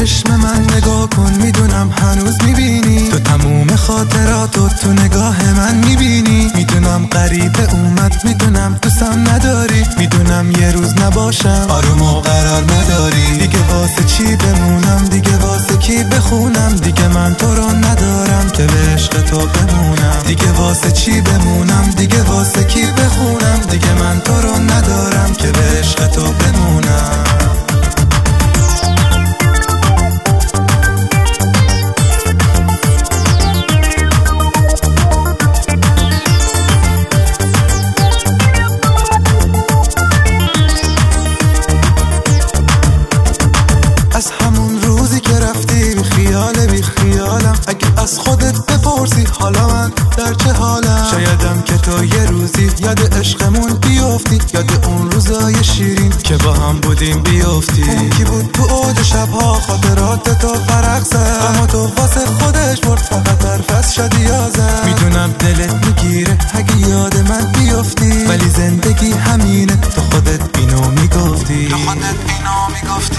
چشم من نگاه کن، میدونم هنوز میبینی تو تموم خاطراتو تو نگاه من میبینی. میدونم غریبه اومد، میدونم دوستم نداری، میدونم یه روز نباشم آروم و قرار نداری. دیگه واسه چی بمونم، دیگه واسه کی بخونم، دیگه من تو رو ندارم که به عشق تو بمونم. دیگه واسه چی بمونم، دیگه واسه کی بخونم، دیگه من تو رو ندارم که به عشق تو بمونم. از همون روزی که رفتی بی خیالم، اگه از خودت بپرسی حالا من در چه حالم. شایدم که تو یه روزی یاد عشقمون بیفتی، یاد اون روزای شیرین که با هم بودیم بیفتی. اون کی بود تو اوج شبها خاطرات تو فرق زد، اما تو واسه خودش برد فقط برفس شدی یازم. میدونم دلت میگیره اگه یاد من بیفتی، ولی زندگی همینه تو خودت اینو میگفتی، تو خودت اینو میگفتی.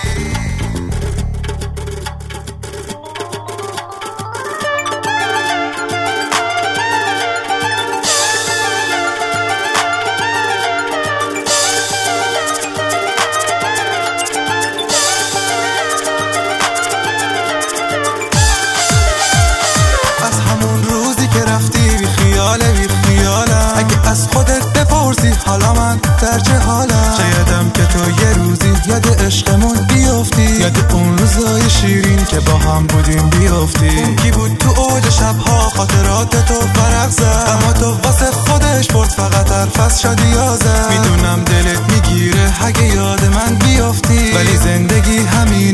اگه از خودت بپرسی حالا من در چه حالم. شایدم که تو یه روزی یاد عشقمون بیفتی، یاد اون روزای شیرین که با هم بودیم بیفتی. اون کی بود تو اوج شبها خاطرات تو فرق زد، اما تو واسه خودش برد فقط حرفس شدی یازم. میدونم دلت میگیره اگه یاد من بیفتی، ولی زندگی همین